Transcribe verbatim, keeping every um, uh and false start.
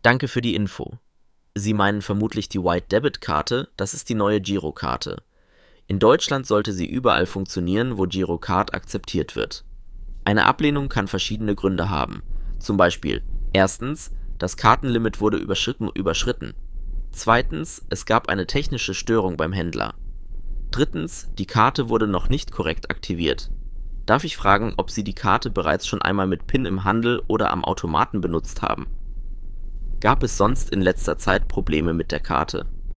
Danke für die Info. Sie meinen vermutlich die White Debit Karte, das ist die neue Girokarte. In Deutschland sollte sie überall funktionieren, wo Girocard akzeptiert wird. Eine Ablehnung kann verschiedene Gründe haben. Zum Beispiel: Erstens, das Kartenlimit wurde überschritten, überschritten. Zweitens, es gab eine technische Störung beim Händler. Drittens, die Karte wurde noch nicht korrekt aktiviert. Darf ich fragen, ob Sie die Karte bereits schon einmal mit PIN im Handel oder am Automaten benutzt haben? Gab es sonst in letzter Zeit Probleme mit der Karte?